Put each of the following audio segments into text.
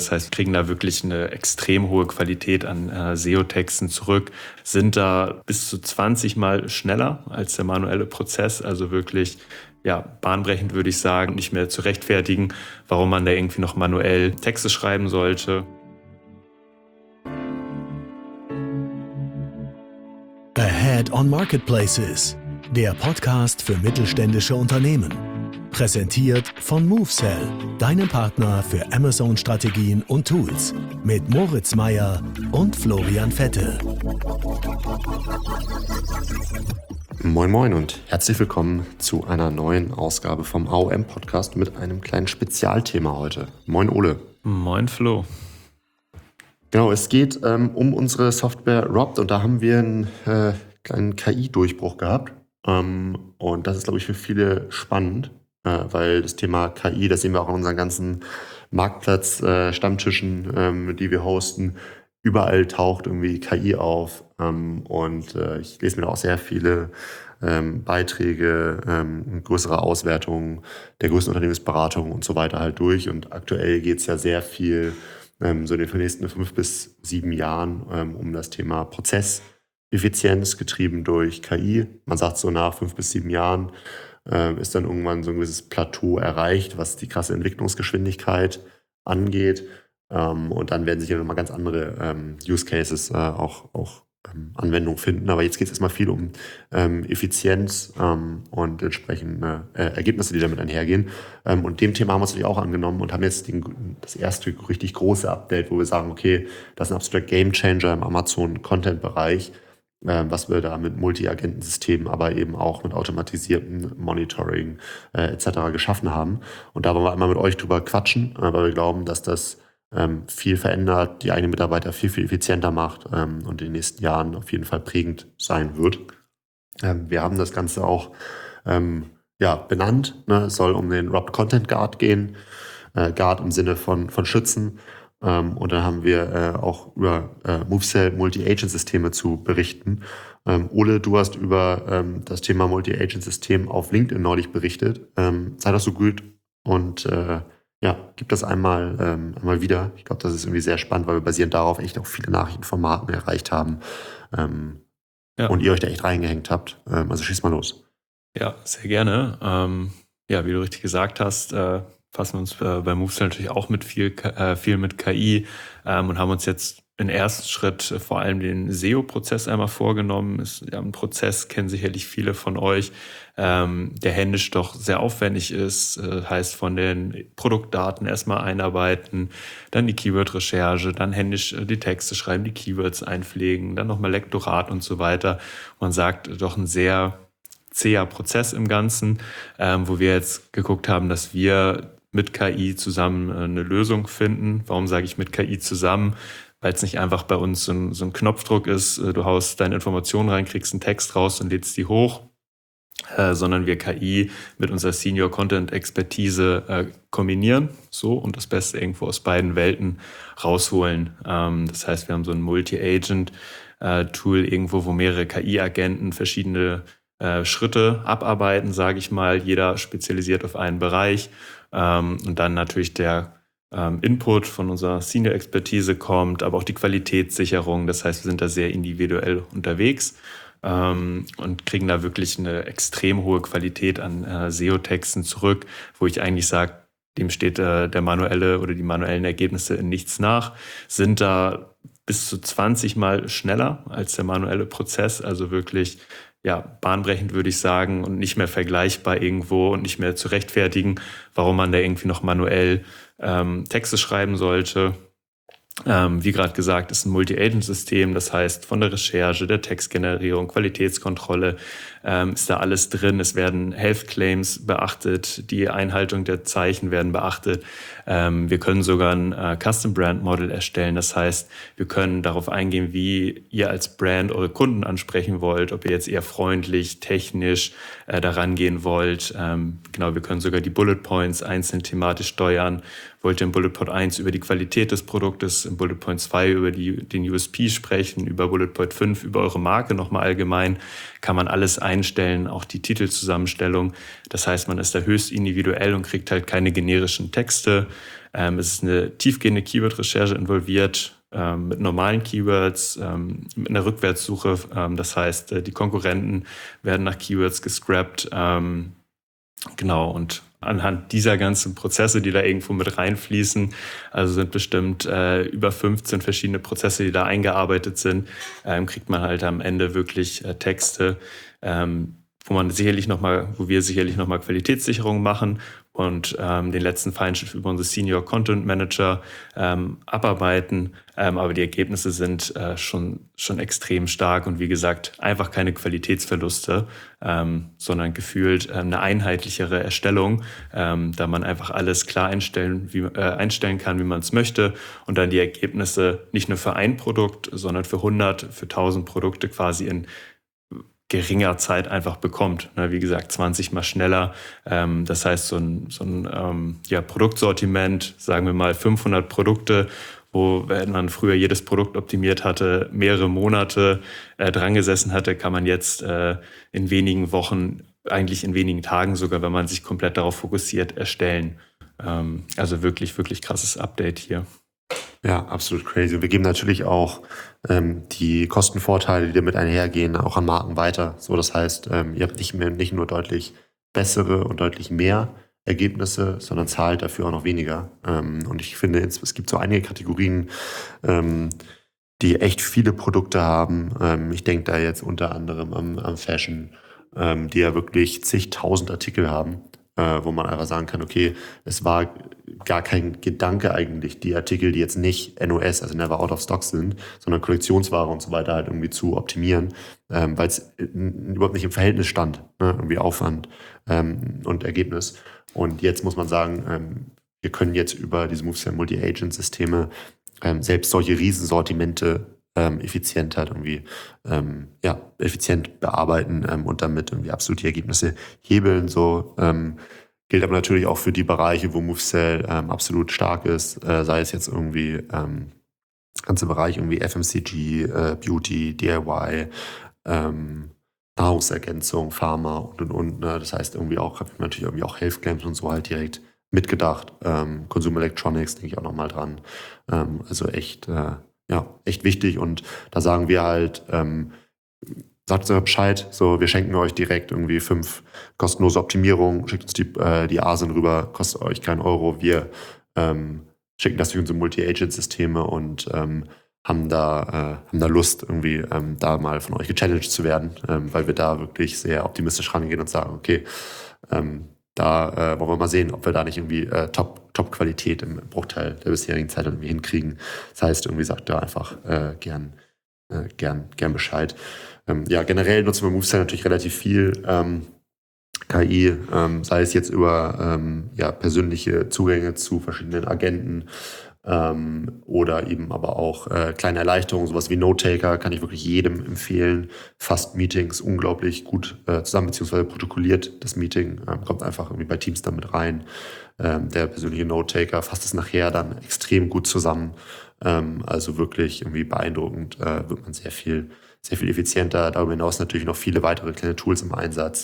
Das heißt, wir kriegen da wirklich eine extrem hohe Qualität an SEO-Texten zurück, sind da bis zu 20 Mal schneller als der manuelle Prozess, also wirklich bahnbrechend würde ich sagen, nicht mehr zu rechtfertigen, warum man da irgendwie noch manuell Texte schreiben sollte. Ahead on Marketplaces, der Podcast für mittelständische Unternehmen. Präsentiert von MoveSell, deinem Partner für Amazon-Strategien und Tools. Mit Moritz Meyer und Florian Vettel. Moin Moin und herzlich willkommen zu einer neuen Ausgabe vom AOM-Podcast mit einem kleinen Spezialthema heute. Moin Ole. Moin Flo. Genau, es geht um unsere Software Robt und da haben wir einen kleinen KI-Durchbruch gehabt. Und das ist, glaube ich, für viele spannend, weil das Thema KI, das sehen wir auch in unseren ganzen Marktplatz-Stammtischen, die wir hosten, überall taucht irgendwie KI auf. Ich lese mir da auch sehr viele Beiträge, größere Auswertungen der größten Unternehmensberatung und so weiter halt durch. Und aktuell geht es ja sehr viel so in den nächsten 5 bis 7 Jahren um das Thema Prozesseffizienz, getrieben durch KI. Man sagt so, nach 5 bis 7 Jahren ist dann irgendwann so ein gewisses Plateau erreicht, was die krasse Entwicklungsgeschwindigkeit angeht. Und dann werden sich ja nochmal ganz andere Use Cases auch Anwendung finden. Aber jetzt geht es erstmal viel um Effizienz und entsprechende Ergebnisse, die damit einhergehen. Und dem Thema haben wir uns natürlich auch angenommen und haben jetzt das erste richtig große Update, wo wir sagen, okay, das ist ein absoluter Gamechanger im Amazon-Content-Bereich, was wir da mit Multi-Agenten-Systemen, aber eben auch mit automatisiertem Monitoring etc. geschaffen haben. Und da wollen wir einmal mit euch drüber quatschen, weil wir glauben, dass das viel verändert, die eigenen Mitarbeiter viel effizienter macht und in den nächsten Jahren auf jeden Fall prägend sein wird. Wir haben das Ganze auch benannt. Es soll um den Robt Content Guard gehen. Guard im Sinne von Schützen. Und dann haben wir auch über MoveSell Multi-Agent-Systeme zu berichten. Ole, du hast über das Thema Multi-Agent-System auf LinkedIn neulich berichtet. Sei doch so gut und gib das einmal wieder. Ich glaube, das ist irgendwie sehr spannend, weil wir basierend darauf echt auch viele Nachrichten von Marken erreicht haben und ihr euch da echt reingehängt habt. Also schieß mal los. Ja, sehr gerne. Wie du richtig gesagt hast, fassen wir uns bei MoveSell natürlich auch mit viel mit KI und haben uns jetzt im ersten Schritt vor allem den SEO-Prozess einmal vorgenommen. Ist ein Prozess, kennen sicherlich viele von euch, der händisch doch sehr aufwendig ist. Heißt, von den Produktdaten erstmal einarbeiten, dann die Keyword-Recherche, dann händisch die Texte schreiben, die Keywords einpflegen, dann nochmal Lektorat und so weiter. Man sagt, doch ein sehr zäher Prozess im Ganzen, wo wir jetzt geguckt haben, dass wir mit KI zusammen eine Lösung finden. Warum sage ich mit KI zusammen? Weil es nicht einfach bei uns so ein Knopfdruck ist, du haust deine Informationen rein, kriegst einen Text raus und lädst die hoch, sondern wir KI mit unserer Senior Content Expertise kombinieren und das Beste irgendwo aus beiden Welten rausholen. Das heißt, wir haben so ein Multi-Agent-Tool irgendwo, wo mehrere KI-Agenten verschiedene Schritte abarbeiten, sage ich mal, jeder spezialisiert auf einen Bereich und dann natürlich der Input von unserer Senior-Expertise kommt, aber auch die Qualitätssicherung. Das heißt, wir sind da sehr individuell unterwegs und kriegen da wirklich eine extrem hohe Qualität an SEO-Texten zurück, wo ich eigentlich sage, dem steht der manuelle oder die manuellen Ergebnisse in nichts nach, sind da bis zu 20 Mal schneller als der manuelle Prozess, also wirklich bahnbrechend würde ich sagen und nicht mehr vergleichbar irgendwo und nicht mehr zu rechtfertigen, warum man da irgendwie noch manuell Texte schreiben sollte. Wie gerade gesagt, ist ein Multi-Agent-System, das heißt von der Recherche, der Textgenerierung, Qualitätskontrolle ist da alles drin. Es werden Health Claims beachtet, die Einhaltung der Zeichen werden beachtet. Wir können sogar ein Custom Brand Model erstellen, das heißt, wir können darauf eingehen, wie ihr als Brand eure Kunden ansprechen wollt, ob ihr jetzt eher freundlich, technisch daran gehen wollt. Wir können sogar die Bullet Points einzeln thematisch steuern. Wollt ihr in Bullet Point 1 über die Qualität des Produktes, in Bullet Point 2 über den USP sprechen, über Bullet Point 5 über eure Marke nochmal allgemein, kann man alles einstellen, auch die Titelzusammenstellung. Das heißt, man ist da höchst individuell und kriegt halt keine generischen Texte. Es ist eine tiefgehende Keyword-Recherche involviert, mit normalen Keywords, mit einer Rückwärtssuche. Das heißt, die Konkurrenten werden nach Keywords gescrapt. Genau, und anhand dieser ganzen Prozesse, die da irgendwo mit reinfließen, also sind bestimmt über 15 verschiedene Prozesse, die da eingearbeitet sind, kriegt man halt am Ende wirklich Texte, wo wir sicherlich nochmal Qualitätssicherung machen und den letzten Feinschliff über unsere Senior Content Manager abarbeiten. Aber die Ergebnisse sind schon extrem stark und wie gesagt, einfach keine Qualitätsverluste, sondern gefühlt eine einheitlichere Erstellung, da man einfach alles klar einstellen kann, wie man es möchte und dann die Ergebnisse nicht nur für ein Produkt, sondern für 100, für 1000 Produkte quasi in geringer Zeit einfach bekommt. Wie gesagt, 20 mal schneller. Das heißt, so ein Produktsortiment, sagen wir mal 500 Produkte, wo, wenn man früher jedes Produkt optimiert hatte, mehrere Monate dran gesessen hatte, kann man jetzt in wenigen Wochen, eigentlich in wenigen Tagen sogar, wenn man sich komplett darauf fokussiert, erstellen. Also wirklich, wirklich krasses Update hier. Ja, absolut crazy. Und wir geben natürlich auch die Kostenvorteile, die damit einhergehen, auch an Marken weiter. So, das heißt, ihr habt nicht nur deutlich bessere und deutlich mehr Ergebnisse, sondern zahlt dafür auch noch weniger. Und ich finde, es gibt so einige Kategorien, die echt viele Produkte haben. Ich denke da jetzt unter anderem am Fashion, die ja wirklich zigtausend Artikel haben, wo man einfach sagen kann, okay, es war gar kein Gedanke eigentlich, die Artikel, die jetzt nicht NOS, also never out of stock sind, sondern Kollektionsware und so weiter halt irgendwie zu optimieren, weil es überhaupt nicht im Verhältnis stand, ne? Irgendwie Aufwand und Ergebnis. Und jetzt muss man sagen, wir können jetzt über diese MoveSell Multi-Agent-Systeme selbst solche Riesensortimente effizient halt irgendwie effizient bearbeiten und damit irgendwie absolut die Ergebnisse hebeln. So gilt aber natürlich auch für die Bereiche, wo MoveSell absolut stark ist, sei es jetzt irgendwie ganze Bereich irgendwie FMCG, Beauty, DIY, Nahrungsergänzung, Pharma und. Ne? Das heißt irgendwie auch, habe ich natürlich irgendwie auch Health Claims und so halt direkt mitgedacht. Consumer Electronics denke ich auch nochmal dran. Also echt wichtig und da sagen wir halt, sagt uns Bescheid, so wir schenken euch direkt irgendwie 5 kostenlose Optimierungen, schickt uns die ASIN rüber, kostet euch keinen Euro, wir schicken das durch unsere Multi-Agent-Systeme und haben da Lust, irgendwie da mal von euch gechallenged zu werden, weil wir da wirklich sehr optimistisch rangehen und sagen, okay, da wollen wir mal sehen, ob wir da nicht irgendwie Top-Qualität im Bruchteil der bisherigen Zeit irgendwie hinkriegen. Das heißt, irgendwie sagt da einfach gern Bescheid. Generell nutzen wir MoveSell natürlich relativ viel KI, sei es jetzt über persönliche Zugänge zu verschiedenen Agenten oder eben aber auch kleine Erleichterungen, sowas wie Note-Taker kann ich wirklich jedem empfehlen. Fasst Meetings unglaublich gut zusammen, beziehungsweise protokolliert das Meeting, kommt einfach irgendwie bei Teams damit rein. Der persönliche Note-Taker fasst es nachher dann extrem gut zusammen. Also wirklich irgendwie beeindruckend, wird man sehr viel effizienter. Darüber hinaus natürlich noch viele weitere kleine Tools im Einsatz.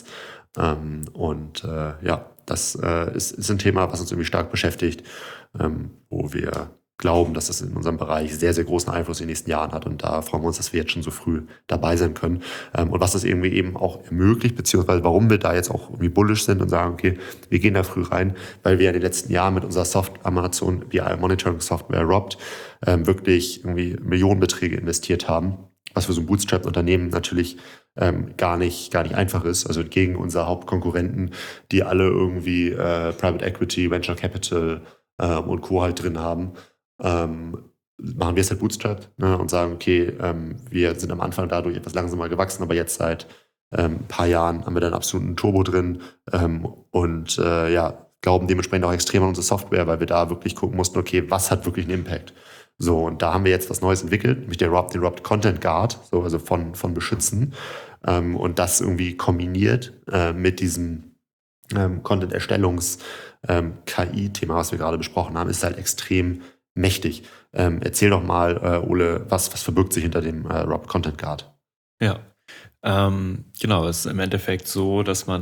Das ist ein Thema, was uns irgendwie stark beschäftigt, wo wir glauben, dass das in unserem Bereich sehr, sehr großen Einfluss in den nächsten Jahren hat. Und da freuen wir uns, dass wir jetzt schon so früh dabei sein können. Und was das irgendwie eben auch ermöglicht, beziehungsweise warum wir da jetzt auch irgendwie bullish sind und sagen, okay, wir gehen da früh rein, weil wir in den letzten Jahren mit unserer Amazon BI Monitoring Software Robt wirklich irgendwie Millionenbeträge investiert haben, was für so ein Bootstrap-Unternehmen natürlich gar nicht einfach ist. Also gegen unsere Hauptkonkurrenten, die alle irgendwie Private Equity, Venture Capital und Co. halt drin haben, machen wir es halt Bootstrap, ne, und sagen, okay, wir sind am Anfang dadurch etwas langsamer gewachsen, aber jetzt seit ein paar Jahren haben wir da einen absoluten Turbo drin glauben dementsprechend auch extrem an unsere Software, weil wir da wirklich gucken mussten, okay, was hat wirklich einen Impact? So, und da haben wir jetzt was Neues entwickelt, nämlich den Robt Content Guard, so, also von Beschützen. Und das irgendwie kombiniert mit diesem Content-Erstellungs-KI-Thema, was wir gerade besprochen haben, ist halt extrem mächtig. Erzähl doch mal, Ole, was verbirgt sich hinter dem Robt Content Guard? Ja, genau, es ist im Endeffekt so, dass man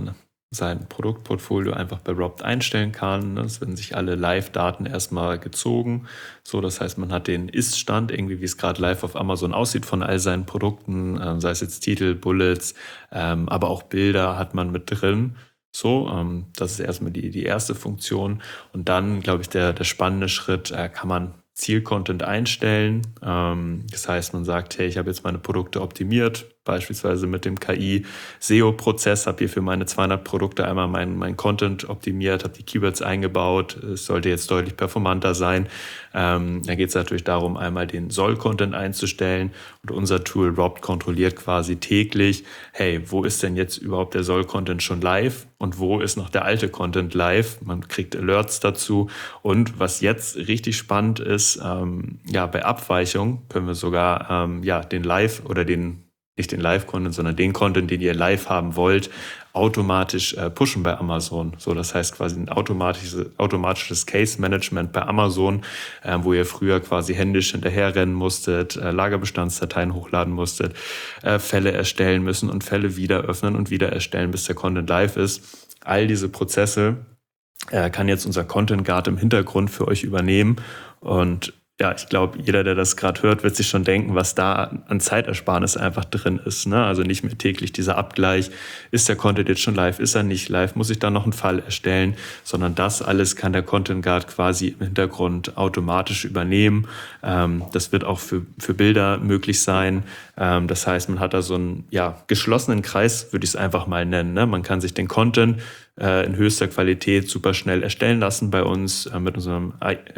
sein Produktportfolio einfach bei Wrapped einstellen kann. Es werden sich alle Live-Daten erstmal gezogen. So, das heißt, man hat den Ist-Stand, irgendwie wie es gerade live auf Amazon aussieht von all seinen Produkten, sei es jetzt Titel, Bullets, aber auch Bilder hat man mit drin. So, das ist erstmal die erste Funktion. Und dann, glaube ich, der spannende Schritt, kann man Zielcontent einstellen. Das heißt, man sagt, hey, ich habe jetzt meine Produkte optimiert, beispielsweise mit dem KI-SEO-Prozess, habe hier für meine 200 Produkte einmal mein Content optimiert, habe die Keywords eingebaut, es sollte jetzt deutlich performanter sein. Da geht es natürlich darum, einmal den Soll-Content einzustellen und unser Tool Wrapped kontrolliert quasi täglich, hey, wo ist denn jetzt überhaupt der Soll-Content schon live und wo ist noch der alte Content live? Man kriegt Alerts dazu und was jetzt richtig spannend ist, bei Abweichung können wir sogar den Live oder nicht den Live-Content, sondern den Content, den ihr live haben wollt, automatisch pushen bei Amazon. So, das heißt quasi ein automatisches Case-Management bei Amazon, wo ihr früher quasi händisch hinterherrennen musstet, Lagerbestandsdateien hochladen musstet, Fälle erstellen müssen und Fälle wieder öffnen und wieder erstellen, bis der Content live ist. All diese Prozesse kann jetzt unser Content Guard im Hintergrund für euch übernehmen und ja, ich glaube, jeder, der das gerade hört, wird sich schon denken, was da an Zeitersparnis einfach drin ist. Ne? Also nicht mehr täglich dieser Abgleich, ist der Content jetzt schon live, ist er nicht live, muss ich da noch einen Fall erstellen, sondern das alles kann der Content Guard quasi im Hintergrund automatisch übernehmen. Das wird auch für Bilder möglich sein. Das heißt, man hat da so einen geschlossenen Kreis, würde ich es einfach mal nennen. Ne? Man kann sich den Content in höchster Qualität super schnell erstellen lassen bei uns mit unserem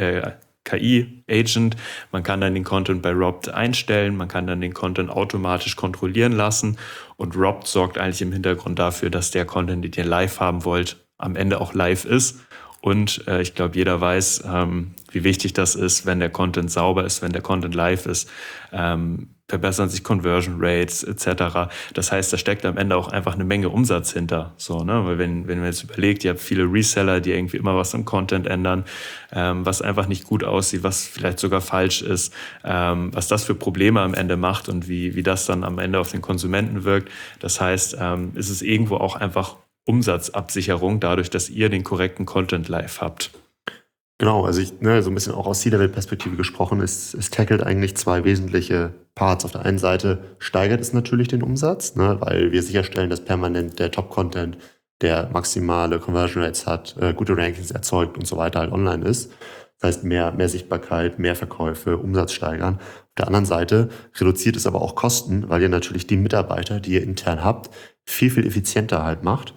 KI-Agent. Man kann dann den Content bei Wrapped einstellen, man kann dann den Content automatisch kontrollieren lassen und Wrapped sorgt eigentlich im Hintergrund dafür, dass der Content, den ihr live haben wollt, am Ende auch live ist. Und ich glaube, jeder weiß, wie wichtig das ist, wenn der Content sauber ist, wenn der Content live ist. Verbessern sich Conversion Rates etc. Das heißt, da steckt am Ende auch einfach eine Menge Umsatz hinter. So, ne? Weil wenn man jetzt überlegt, ihr habt viele Reseller, die irgendwie immer was am Content ändern, was einfach nicht gut aussieht, was vielleicht sogar falsch ist, was das für Probleme am Ende macht und wie das dann am Ende auf den Konsumenten wirkt. Das heißt, ist es irgendwo auch einfach Umsatzabsicherung dadurch, dass ihr den korrekten Content live habt. Genau, also so ein bisschen auch aus C-Level-Perspektive gesprochen, es tackelt eigentlich zwei wesentliche Parts. Auf der einen Seite steigert es natürlich den Umsatz, ne, weil wir sicherstellen, dass permanent der Top-Content, der maximale Conversion Rates hat, gute Rankings erzeugt und so weiter halt online ist. Das heißt, mehr Sichtbarkeit, mehr Verkäufe, Umsatz steigern. Auf der anderen Seite reduziert es aber auch Kosten, weil ihr natürlich die Mitarbeiter, die ihr intern habt, viel, viel effizienter halt macht.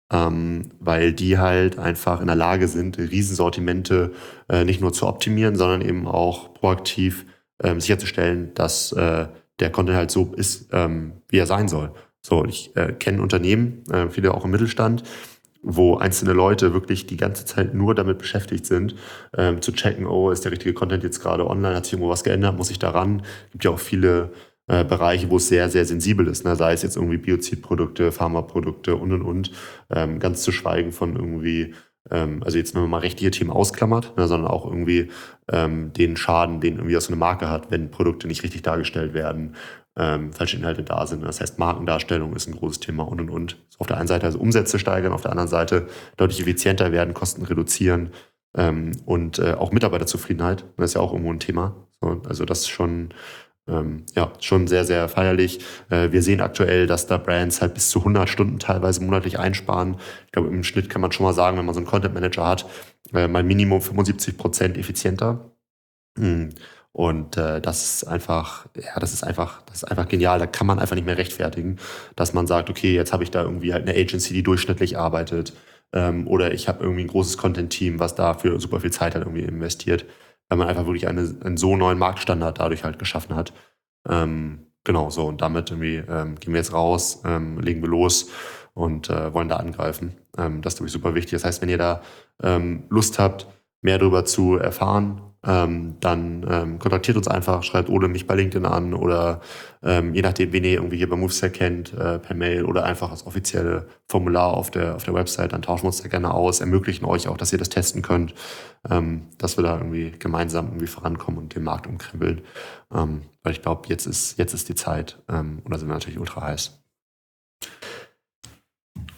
Weil die halt einfach in der Lage sind, Riesensortimente nicht nur zu optimieren, sondern eben auch proaktiv sicherzustellen, dass der Content halt so ist, wie er sein soll. So, ich kenne Unternehmen, viele auch im Mittelstand, wo einzelne Leute wirklich die ganze Zeit nur damit beschäftigt sind, zu checken, oh, ist der richtige Content jetzt gerade online, hat sich irgendwo was geändert, muss ich daran? Gibt ja auch viele Bereiche, wo es sehr, sehr sensibel ist, ne? Sei es jetzt irgendwie Biozidprodukte, Pharmaprodukte und. Ganz zu schweigen von irgendwie, also jetzt wenn man mal rechtliche Themen ausklammert, ne, sondern auch irgendwie den Schaden, den irgendwie so eine Marke hat, wenn Produkte nicht richtig dargestellt werden, falsche Inhalte da sind. Das heißt, Markendarstellung ist ein großes Thema und. So auf der einen Seite also Umsätze steigern, auf der anderen Seite deutlich effizienter werden, Kosten reduzieren und auch Mitarbeiterzufriedenheit. Das ist ja auch irgendwo ein Thema. So, also das ist schon sehr, sehr feierlich. Wir sehen aktuell, dass da Brands halt bis zu 100 Stunden teilweise monatlich einsparen. Ich glaube, im Schnitt kann man schon mal sagen, wenn man so einen Content Manager hat, mal Minimum 75% effizienter. Und das ist einfach genial. Da kann man einfach nicht mehr rechtfertigen, dass man sagt, okay, jetzt habe ich da irgendwie halt eine Agency, die durchschnittlich arbeitet, oder ich habe irgendwie ein großes Content-Team, was dafür super viel Zeit halt irgendwie investiert, weil man einfach wirklich einen so neuen Marktstandard dadurch halt geschaffen hat. Genau so. Und damit irgendwie gehen wir jetzt raus, legen wir los und wollen da angreifen. Das ist, glaube ich, super wichtig. Das heißt, wenn ihr da Lust habt, mehr darüber zu erfahren, dann kontaktiert uns einfach, schreibt oder mich bei LinkedIn an oder je nachdem, wen ihr irgendwie hier bei MoveSell kennt, per Mail oder einfach das offizielle Formular auf der Website, dann tauschen wir uns da gerne aus, ermöglichen euch auch, dass ihr das testen könnt, dass wir da irgendwie gemeinsam irgendwie vorankommen und den Markt umkrempeln. Weil ich glaube, jetzt ist die Zeit und da sind wir natürlich ultra heiß.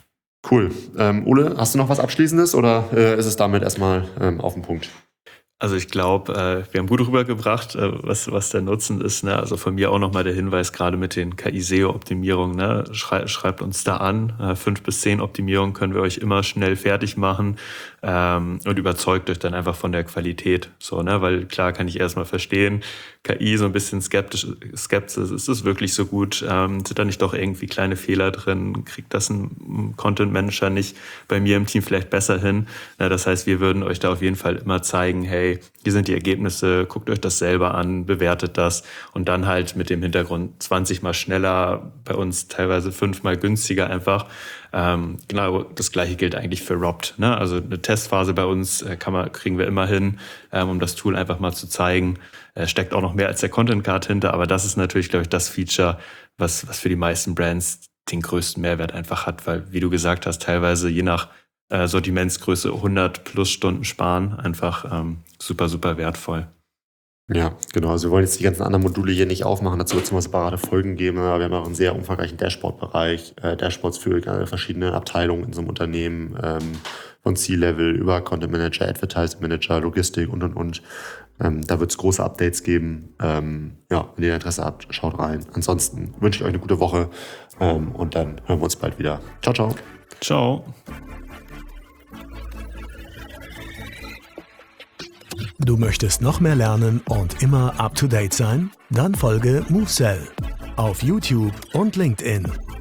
Cool. Ole, hast du noch was Abschließendes oder ist es damit erstmal auf den Punkt? Also ich glaube, wir haben gut rübergebracht, was der Nutzen ist. Ne? Also von mir auch nochmal der Hinweis, gerade mit den KI-SEO-Optimierungen. Ne? Schreibt uns da an. 5 bis 10 Optimierungen können wir euch immer schnell fertig machen und überzeugt euch dann einfach von der Qualität. So, ne? Weil klar kann ich erstmal verstehen, KI so ein bisschen Skepsis, ist es wirklich so gut? Sind da nicht doch irgendwie kleine Fehler drin? Kriegt das ein Content-Manager nicht bei mir im Team vielleicht besser hin? Na, das heißt, wir würden euch da auf jeden Fall immer zeigen, hey, hier sind die Ergebnisse, guckt euch das selber an, bewertet das und dann halt mit dem Hintergrund 20 mal schneller, bei uns teilweise 5 mal günstiger einfach. Genau, das Gleiche gilt eigentlich für Robbed. Ne? Also eine Testphase bei uns kriegen wir immer hin, um das Tool einfach mal zu zeigen. Steckt auch noch mehr als der Content Card hinter, aber das ist natürlich, glaube ich, das Feature, was für die meisten Brands den größten Mehrwert einfach hat, weil, wie du gesagt hast, teilweise je nach Sortimentsgröße 100 plus Stunden sparen, einfach super, super wertvoll. Ja, genau. Also wir wollen jetzt die ganzen anderen Module hier nicht aufmachen, dazu wird es mal separate Folgen geben, aber wir haben auch einen sehr umfangreichen Dashboard-Bereich, Dashboards für verschiedene Abteilungen in so einem Unternehmen, von C-Level über Content Manager, Advertising Manager, Logistik und. Da wird es große Updates geben. Wenn ihr Interesse habt, schaut rein. Ansonsten wünsche ich euch eine gute Woche und dann hören wir uns bald wieder. Ciao, ciao. Ciao. Du möchtest noch mehr lernen und immer up-to-date sein? Dann folge MoveSell auf YouTube und LinkedIn.